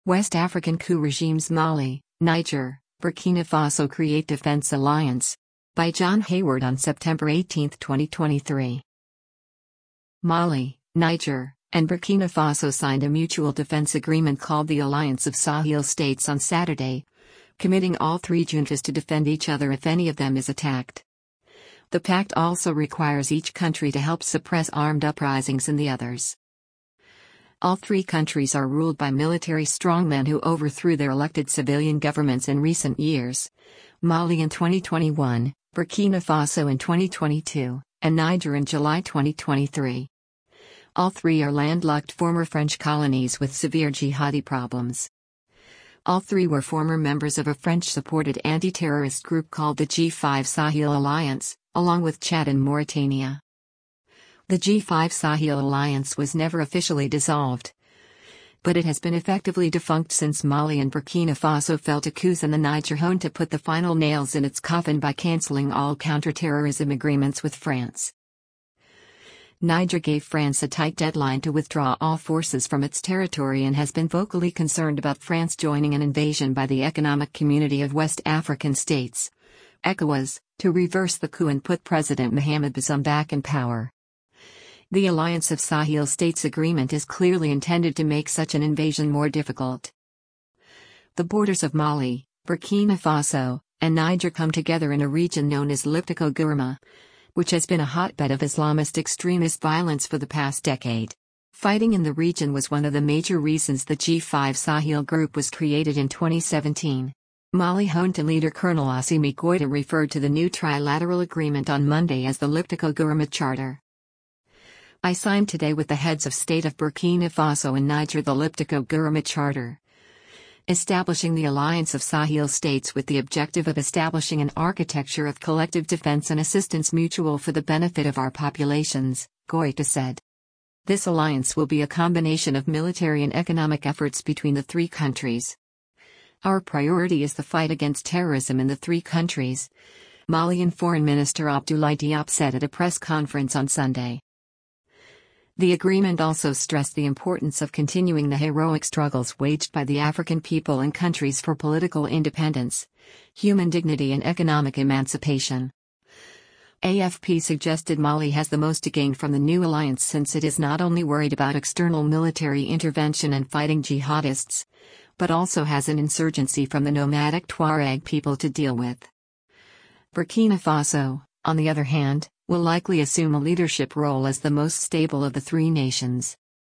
West African coup regimes Mali, Niger, Burkina Faso create defense alliance. By John Hayward on September 18, 2023. Mali, Niger, and Burkina Faso signed a mutual defense agreement called the Alliance of Sahel States on Saturday, committing all three juntas to defend each other if any of them is attacked. The pact also requires each country to help suppress armed uprisings in the others. All three countries are ruled by military strongmen who overthrew their elected civilian governments in recent years: Mali in 2021, Burkina Faso in 2022, and Niger in July 2023. All three are landlocked former French colonies with severe jihadi problems. All three were former members of a French-supported anti-terrorist group called the G5 Sahel Alliance, along with Chad and Mauritania. The G5 Sahel Alliance was never officially dissolved, but it has been effectively defunct since Mali and Burkina Faso fell to coups in the Niger junta put the final nails in its coffin by cancelling all counter-terrorism agreements with France. Niger gave France a tight deadline to withdraw all forces from its territory and has been vocally concerned about France joining an invasion by the Economic Community of West African States, ECOWAS, to reverse the coup and put President Mohamed Bazoum back in power. The Alliance of Sahel States agreement is clearly intended to make such an invasion more difficult. The borders of Mali, Burkina Faso, and Niger come together in a region known as Liptako Gourma, which has been a hotbed of Islamist extremist violence for the past decade. Fighting in the region was one of the major reasons the G5 Sahel group was created in 2017. Mali junta leader Colonel Assimi Goïta referred to the new trilateral agreement on Monday as the Liptako Gourma Charter. I signed today with the heads of state of Burkina Faso and Niger the Liptako Gourma Charter, establishing the Alliance of Sahel States with the objective of establishing an architecture of collective defense and assistance mutual for the benefit of our populations, Goïta said. This alliance will be a combination of military and economic efforts between the three countries. Our priority is the fight against terrorism in the three countries, Malian Foreign Minister Abdoulaye Diop said at a press conference on Sunday. The agreement also stressed the importance of continuing the heroic struggles waged by the African people and countries for political independence, human dignity and economic emancipation. AFP suggested Mali has the most to gain from the new alliance since it is not only worried about external military intervention and fighting jihadists, but also has an insurgency from the nomadic Tuareg people to deal with. Burkina Faso, on the other hand, will likely assume a leadership role as the most stable of the three nations.